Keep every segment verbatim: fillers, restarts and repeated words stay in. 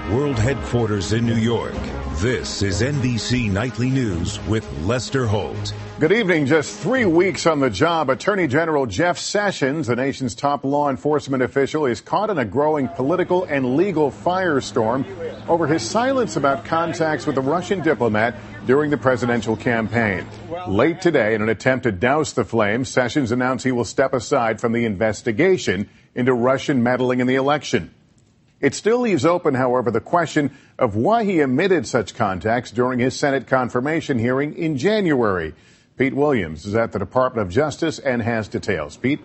world headquarters in New York, this is N B C Nightly News with Lester Holt. Good evening. Just three weeks on the job, Attorney General Jeff Sessions, the nation's top law enforcement official, is caught in a growing political and legal firestorm over his silence about contacts with a Russian diplomat during the presidential campaign. Late today, in an attempt to douse the flames, Sessions announced he will step aside from the investigation into Russian meddling in the election. It still leaves open, however, the question of why he omitted such contacts during his Senate confirmation hearing in January. Pete Williams is at the Department of Justice and has details. Pete?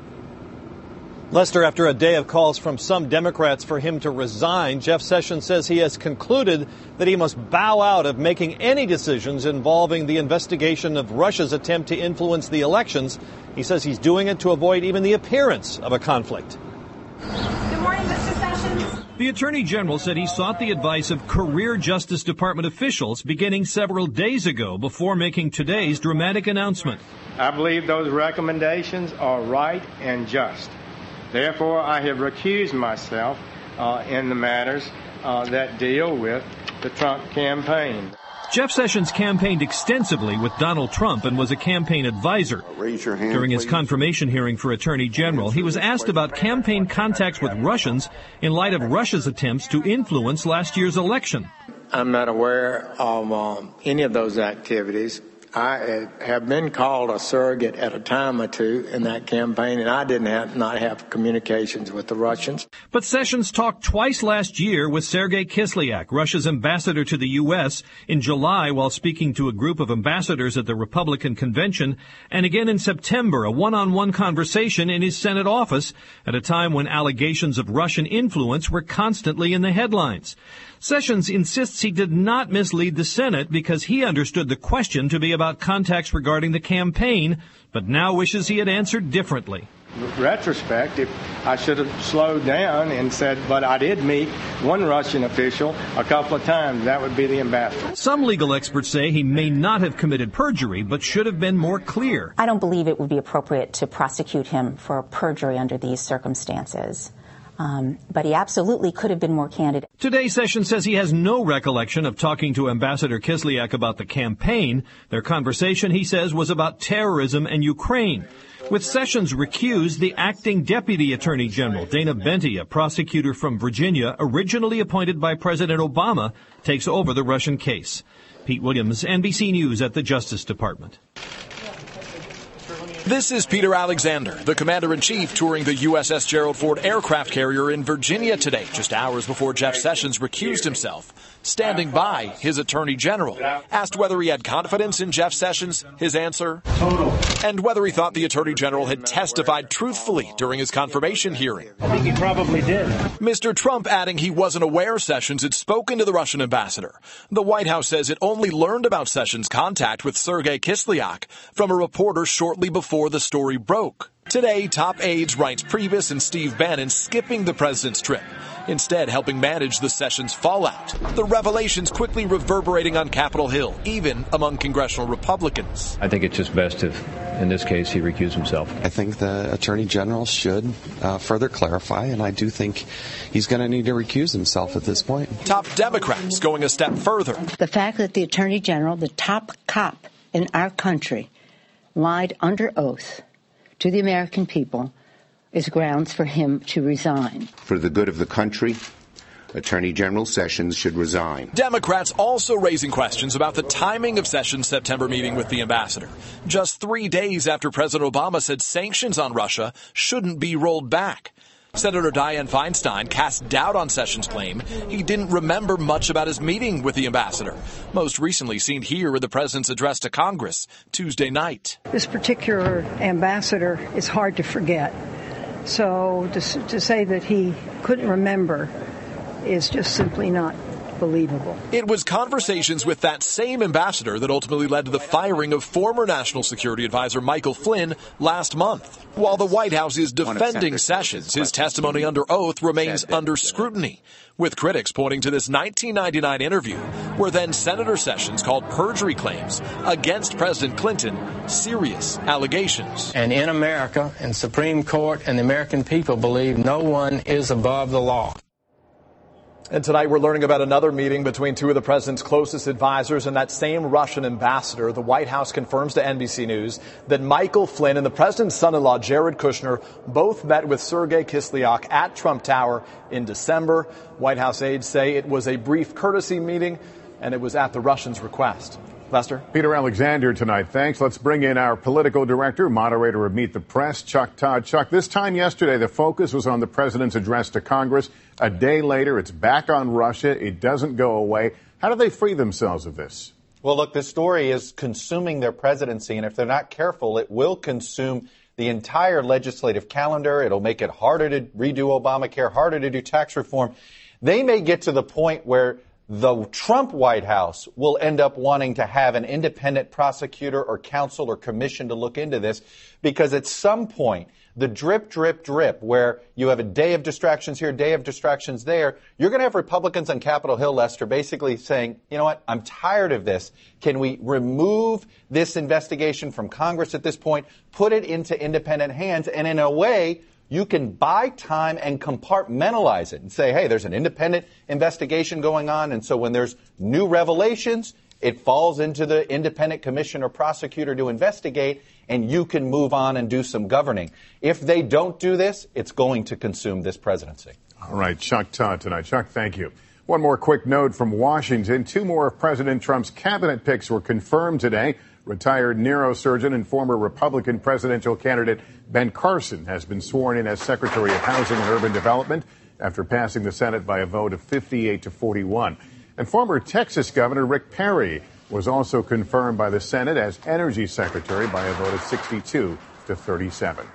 Lester, after a day of calls from some Democrats for him to resign, Jeff Sessions says he has concluded that he must bow out of making any decisions involving the investigation of Russia's attempt to influence the elections. He says he's doing it to avoid even the appearance of a conflict. Good morning, Mister Sessions. The Attorney General said he sought the advice of career Justice Department officials beginning several days ago before making today's dramatic announcement. I believe those recommendations are right and just. Therefore, I have recused myself uh, in the matters uh, that deal with the Trump campaign. Jeff Sessions campaigned extensively with Donald Trump and was a campaign advisor. Raise your hand, During his please. confirmation hearing for Attorney General, he was asked about campaign contacts with Russians in light of Russia's attempts to influence last year's election. I'm not aware of um, any of those activities. I uh, have been called a surrogate at a time or two in that campaign, and I didn't have, not have communications with the Russians. But Sessions talked twice last year with Sergei Kislyak, Russia's ambassador to the U S, in July while speaking to a group of ambassadors at the Republican convention, and again in September, a one-on-one conversation in his Senate office at a time when allegations of Russian influence were constantly in the headlines. Sessions insists he did not mislead the Senate because he understood the question to be about contacts regarding the campaign, but now wishes he had answered differently. Retrospect, if I should have slowed down and said, but I did meet one Russian official a couple of times. That would be the ambassador. Some legal experts say he may not have committed perjury, but should have been more clear. I don't believe it would be appropriate to prosecute him for perjury under these circumstances. Um, but he absolutely could have been more candid. Today, Sessions says he has no recollection of talking to Ambassador Kislyak about the campaign. Their conversation, he says, was about terrorism and Ukraine. With Sessions recused, the acting Deputy Attorney General, Dana Benty, a prosecutor from Virginia, originally appointed by President Obama, takes over the Russian case. Pete Williams, N B C News at the Justice Department. This is Peter Alexander, the Commander-in-Chief touring the U S S Gerald Ford aircraft carrier in Virginia today, just hours before Jeff Sessions recused himself. Standing by, his Attorney General asked whether he had confidence in Jeff Sessions. His answer, total. And whether he thought the Attorney General had testified truthfully during his confirmation hearing. I think he probably did. Mister Trump adding he wasn't aware Sessions had spoken to the Russian ambassador. The White House says it only learned about Sessions' contact with Sergei Kislyak from a reporter shortly before the story broke. Today, top aides Reince Priebus and Steve Bannon skipping the president's trip, instead helping manage the Sessions fallout. The revelations quickly reverberating on Capitol Hill, even among congressional Republicans. I think it's just best if, in this case, he recuse himself. I think the Attorney General should uh, further clarify, and I do think he's going to need to recuse himself at this point. Top Democrats going a step further. The fact that the Attorney General, the top cop in our country, lied under oath to the American people is grounds for him to resign. For the good of the country, Attorney General Sessions should resign. Democrats also raising questions about the timing of Sessions' September meeting with the ambassador, just three days after President Obama said sanctions on Russia shouldn't be rolled back. Senator Dianne Feinstein cast doubt on Sessions' claim he didn't remember much about his meeting with the ambassador, most recently seen here in the president's address to Congress Tuesday night. This particular ambassador is hard to forget. So to, to say that he couldn't remember is just simply not believable. It was conversations with that same ambassador that ultimately led to the firing of former National Security Advisor Michael Flynn last month. While the White House is defending Sessions, his testimony under oath remains under scrutiny, with critics pointing to this nineteen ninety-nine interview where then Senator Sessions called perjury claims against President Clinton serious allegations. And in America, and Supreme Court and the American people believe no one is above the law. And tonight we're learning about another meeting between two of the president's closest advisors and that same Russian ambassador. The White House confirms to N B C News that Michael Flynn and the president's son-in-law, Jared Kushner, both met with Sergei Kislyak at Trump Tower in December. White House aides say it was a brief courtesy meeting and it was at the Russians' request. Lester? Peter Alexander tonight. Thanks. Let's bring in our political director, moderator of Meet the Press, Chuck Todd. Chuck, this time yesterday, the focus was on the president's address to Congress. A day later, it's back on Russia. It doesn't go away. How do they free themselves of this? Well, look, this story is consuming their presidency, and if they're not careful, it will consume the entire legislative calendar. It'll make it harder to redo Obamacare, harder to do tax reform. They may get to the point where the Trump White House will end up wanting to have an independent prosecutor or counsel or commission to look into this, because at some point, the drip, drip, drip, where you have a day of distractions here, day of distractions there, you're going to have Republicans on Capitol Hill, Lester, basically saying, you know what, I'm tired of this. Can we remove this investigation from Congress at this point, put it into independent hands, and in a way, you can buy time and compartmentalize it and say, hey, there's an independent investigation going on, and so when there's new revelations, it falls into the independent commission or prosecutor to investigate, and you can move on and do some governing. If they don't do this, it's going to consume this presidency. All right, Chuck Todd tonight. Chuck, thank you. One more quick note from Washington. Two more of President Trump's cabinet picks were confirmed today. Retired neurosurgeon and former Republican presidential candidate Ben Carson has been sworn in as Secretary of Housing and Urban Development after passing the Senate by a vote of fifty-eight to forty-one. And former Texas Governor Rick Perry was also confirmed by the Senate as Energy Secretary by a vote of sixty-two to thirty-seven.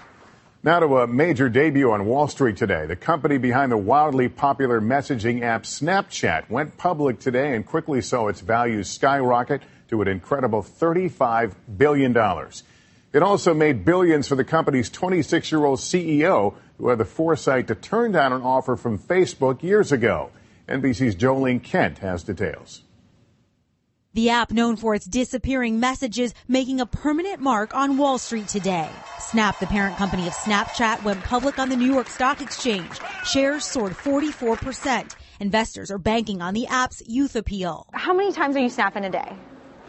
Now to a major debut on Wall Street today. The company behind the wildly popular messaging app Snapchat went public today and quickly saw its value skyrocket to an incredible thirty-five billion dollars. It also made billions for the company's twenty-six-year-old C E O, who had the foresight to turn down an offer from Facebook years ago. N B C's Jolene Kent has details. The app, known for its disappearing messages, making a permanent mark on Wall Street today. Snap, the parent company of Snapchat, went public on the New York Stock Exchange. Shares soared forty-four percent. Investors are banking on the app's youth appeal. How many times are you snapping a day?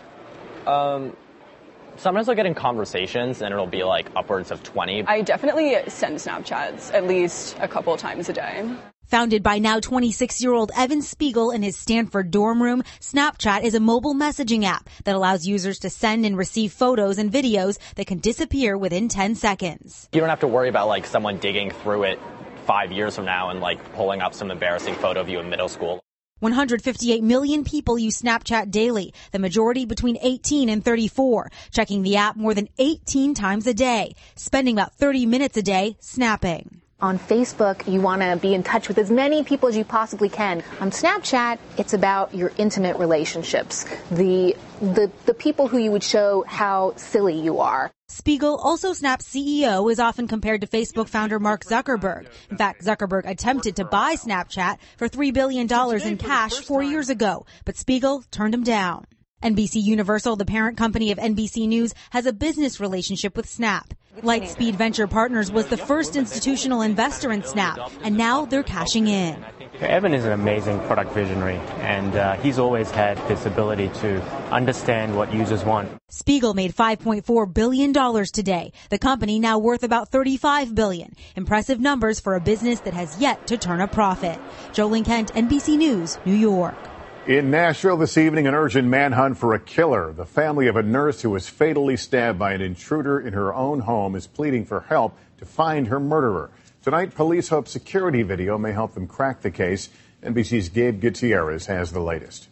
Um, sometimes I'll get in conversations and it'll be like upwards of twenty. I definitely send Snapchats at least a couple of times a day. Founded by now twenty-six-year-old Evan Spiegel in his Stanford dorm room, Snapchat is a mobile messaging app that allows users to send and receive photos and videos that can disappear within ten seconds. You don't have to worry about like someone digging through it five years from now and like pulling up some embarrassing photo of you in middle school. one hundred fifty-eight million people use Snapchat daily, the majority between eighteen and thirty-four, checking the app more than eighteen times a day, spending about thirty minutes a day snapping. On Facebook, you want to be in touch with as many people as you possibly can. On Snapchat, it's about your intimate relationships, the the the people who you would show how silly you are. Spiegel, also Snap's C E O, is often compared to Facebook founder Mark Zuckerberg. In fact, Zuckerberg attempted to buy Snapchat for three billion dollars in cash four years ago, but Spiegel turned him down. N B C Universal, the parent company of N B C News, has a business relationship with Snap. Lightspeed Venture Partners was the first institutional investor in Snap, and now they're cashing in. Evan is an amazing product visionary, and uh, he's always had this ability to understand what users want. Spiegel made five point four billion dollars today. The company now worth about thirty-five billion dollars. Impressive numbers for a business that has yet to turn a profit. Jolene Kent, N B C News, New York. In Nashville this evening, an urgent manhunt for a killer. The family of a nurse who was fatally stabbed by an intruder in her own home is pleading for help to find her murderer. Tonight, police hope security video may help them crack the case. N B C's Gabe Gutierrez has the latest.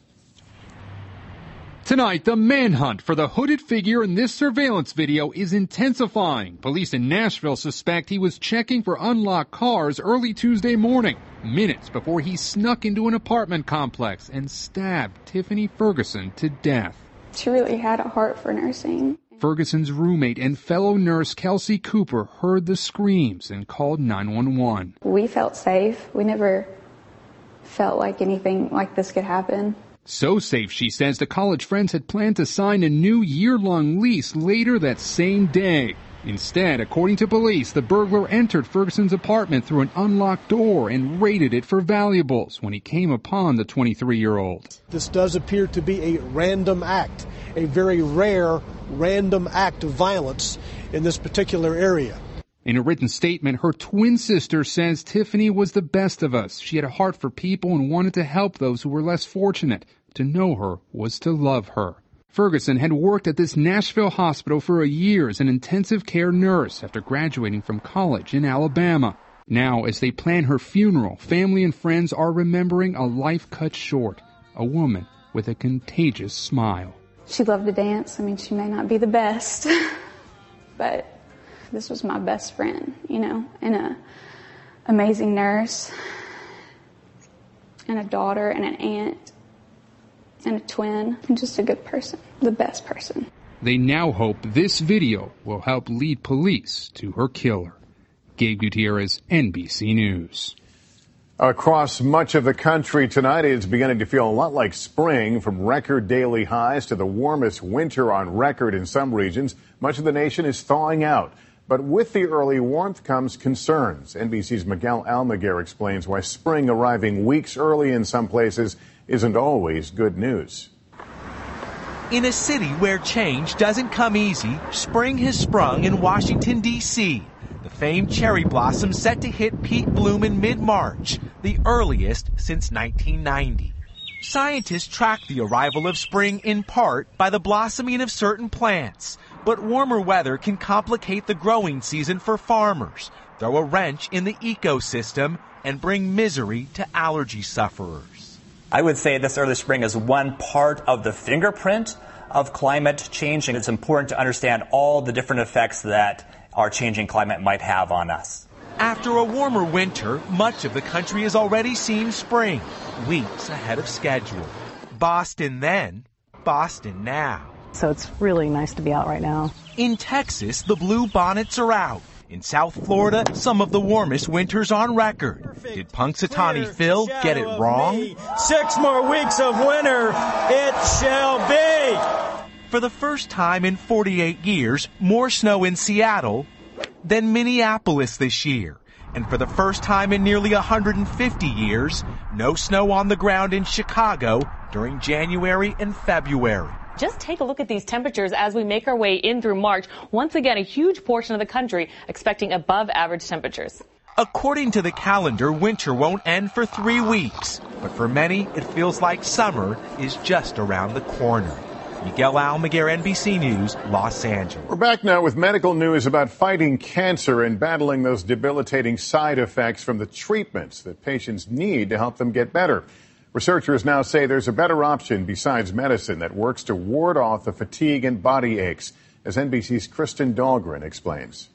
Tonight, the manhunt for the hooded figure in this surveillance video is intensifying. Police in Nashville suspect he was checking for unlocked cars early Tuesday morning, minutes before he snuck into an apartment complex and stabbed Tiffany Ferguson to death. She really had a heart for nursing. Ferguson's roommate and fellow nurse Kelsey Cooper heard the screams and called nine one one. We felt safe. We never felt like anything like this could happen. So safe, she says, the college friends had planned to sign a new year-long lease later that same day. Instead, according to police, the burglar entered Ferguson's apartment through an unlocked door and raided it for valuables when he came upon the twenty-three-year-old. This does appear to be a random act, a very rare random act of violence in this particular area. In a written statement, her twin sister says Tiffany was the best of us. She had a heart for people and wanted to help those who were less fortunate. To know her was to love her. Ferguson had worked at this Nashville hospital for a year as an intensive care nurse after graduating from college in Alabama. Now, as they plan her funeral, family and friends are remembering a life cut short, a woman with a contagious smile. She loved to dance. I mean, she may not be the best, but this was my best friend, you know, and a amazing nurse, and a daughter, and an aunt, and a twin, and just a good person, the best person. They now hope this video will help lead police to her killer. Gabe Gutierrez, N B C News. Across much of the country tonight, it's beginning to feel a lot like spring, from record daily highs to the warmest winter on record in some regions. Much of the nation is thawing out. But with the early warmth comes concerns. N B C's Miguel Almaguer explains why spring arriving weeks early in some places isn't always good news. In a city where change doesn't come easy, spring has sprung in Washington, D C The famed cherry blossom set to hit peak bloom in mid-March, the earliest since nineteen ninety. Scientists track the arrival of spring in part by the blossoming of certain plants, but warmer weather can complicate the growing season for farmers, throw a wrench in the ecosystem, and bring misery to allergy sufferers. I would say this early spring is one part of the fingerprint of climate change, and it's important to understand all the different effects that our changing climate might have on us. After a warmer winter, much of the country has already seen spring, weeks ahead of schedule. Boston then, Boston now. So it's really nice to be out right now. In Texas, the blue bonnets are out. In South Florida, some of the warmest winters on record. Did Punxsutawney Phil get it wrong? Six more weeks of winter, it shall be. For the first time in forty-eight years, more snow in Seattle than Minneapolis this year. And for the first time in nearly one hundred fifty years, no snow on the ground in Chicago during January and February. Just take a look at these temperatures as we make our way in through March. Once again, a huge portion of the country expecting above average temperatures. According to the calendar, winter won't end for three weeks. But for many, it feels like summer is just around the corner. Miguel Almaguer, N B C News, Los Angeles. We're back now with medical news about fighting cancer and battling those debilitating side effects from the treatments that patients need to help them get better. Researchers now say there's a better option besides medicine that works to ward off the fatigue and body aches, as N B C's Kristen Dahlgren explains.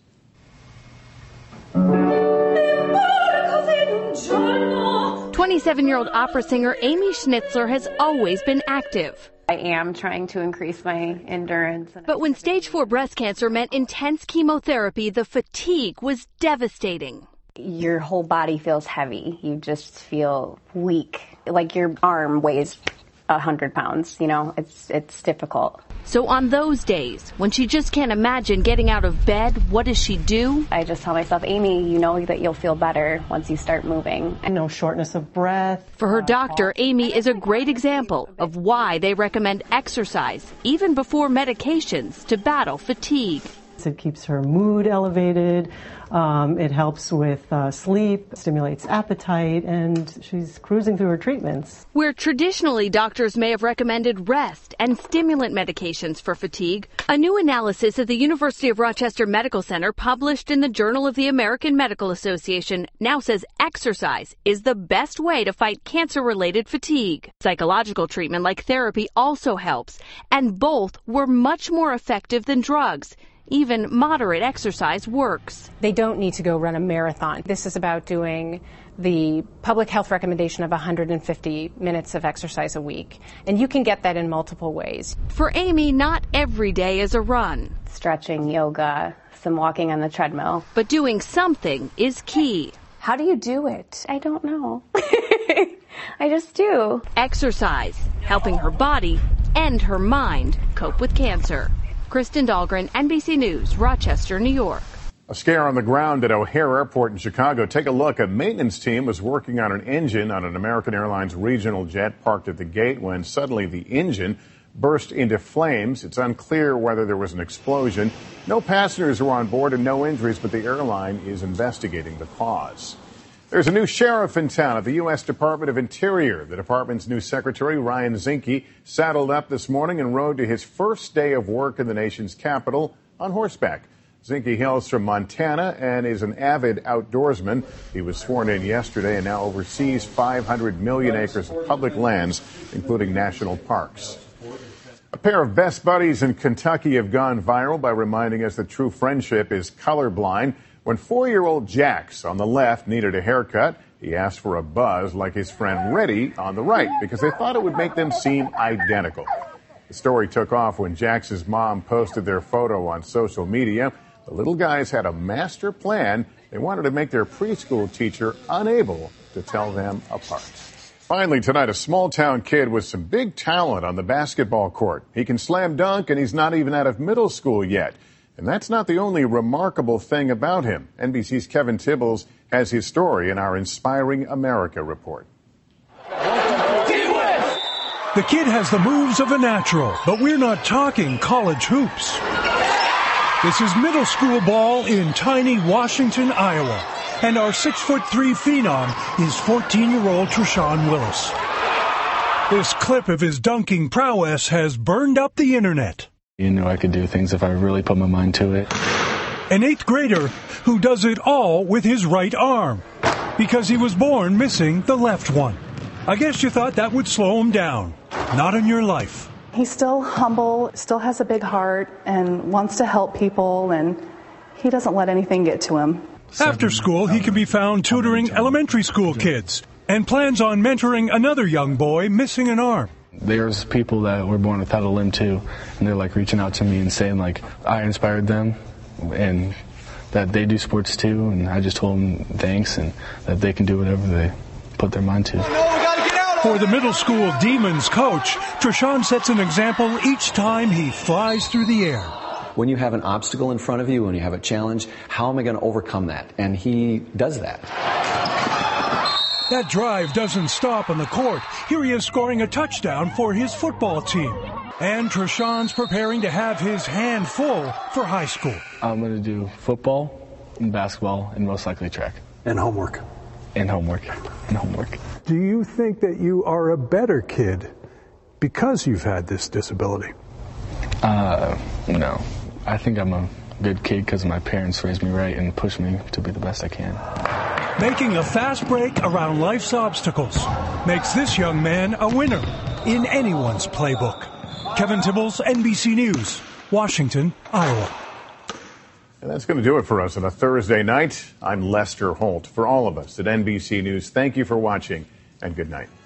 twenty-seven-year-old opera singer Amy Schnitzler has always been active. I am trying to increase my endurance. But when stage four breast cancer meant intense chemotherapy, the fatigue was devastating. Your whole body feels heavy. You just feel weak. Like your arm weighs a hundred pounds, you know, it's, it's difficult. So on those days, when she just can't imagine getting out of bed, what does she do? I just tell myself, Amy, you know that you'll feel better once you start moving. No shortness of breath. For her doctor, Amy is a great example of why they recommend exercise, even before medications, to battle fatigue. It keeps her mood elevated. Um, it helps with uh, sleep, stimulates appetite, and she's cruising through her treatments. Where traditionally doctors may have recommended rest and stimulant medications for fatigue, a new analysis at the University of Rochester Medical Center published in the Journal of the American Medical Association now says exercise is the best way to fight cancer-related fatigue. Psychological treatment like therapy also helps, and both were much more effective than drugs. Even moderate exercise works. They don't need to go run a marathon. This is about doing the public health recommendation of one hundred fifty minutes of exercise a week. And you can get that in multiple ways. For Amy, not every day is a run. Stretching, yoga, some walking on the treadmill. But doing something is key. How do you do it? I don't know. I just do. Exercise, helping her body and her mind cope with cancer. Kristen Dahlgren, N B C News, Rochester, New York. A scare on the ground at O'Hare Airport in Chicago. Take a look. A maintenance team was working on an engine on an American Airlines regional jet parked at the gate when suddenly the engine burst into flames. It's unclear whether there was an explosion. No passengers were on board and no injuries, but the airline is investigating the cause. There's a new sheriff in town at the U S Department of Interior. The department's new secretary, Ryan Zinke, saddled up this morning and rode to his first day of work in the nation's capital on horseback. Zinke hails from Montana and is an avid outdoorsman. He was sworn in yesterday and now oversees five hundred million acres of public lands, including national parks. A pair of best buddies in Kentucky have gone viral by reminding us that true friendship is colorblind. When four-year-old Jax on the left needed a haircut, he asked for a buzz like his friend Reddy on the right because they thought it would make them seem identical. The story took off when Jax's mom posted their photo on social media. The little guys had a master plan. They wanted to make their preschool teacher unable to tell them apart. Finally tonight, a small-town kid with some big talent on the basketball court. He can slam dunk, and he's not even out of middle school yet. And that's not the only remarkable thing about him. N B C's Kevin Tibbles has his story in our Inspiring America report. The kid has the moves of a natural, but we're not talking college hoops. This is middle school ball in tiny Washington, Iowa. And our six foot three phenom is fourteen-year-old Treshawn Willis. This clip of his dunking prowess has burned up the internet. You knew I could do things if I really put my mind to it. An eighth grader who does it all with his right arm because he was born missing the left one. I guess you thought that would slow him down. Not in your life. He's still humble, still has a big heart, and wants to help people, and he doesn't let anything get to him. After school, he can be found tutoring elementary school kids and plans on mentoring another young boy missing an arm. There's people that were born without a limb, too, and they're, like, reaching out to me and saying, like, I inspired them, and that they do sports, too, and I just told them thanks, and that they can do whatever they put their mind to. For the middle school Demons coach, Treshawn sets an example each time he flies through the air. When you have an obstacle in front of you, when you have a challenge, how am I going to overcome that? And he does that. That drive doesn't stop on the court. Here he is scoring a touchdown for his football team. And Treshawn's preparing to have his hand full for high school. I'm going to do football and basketball and most likely track. And homework. And homework. And homework. Do you think that you are a better kid because you've had this disability? Uh, no. I think I'm a good kid because my parents raised me right and pushed me to be the best I can. Making a fast break around life's obstacles makes this young man a winner in anyone's playbook. Kevin Tibbles, N B C News, Washington, Iowa. And that's going to do it for us on a Thursday night. I'm Lester Holt. For all of us at N B C News, thank you for watching and good night.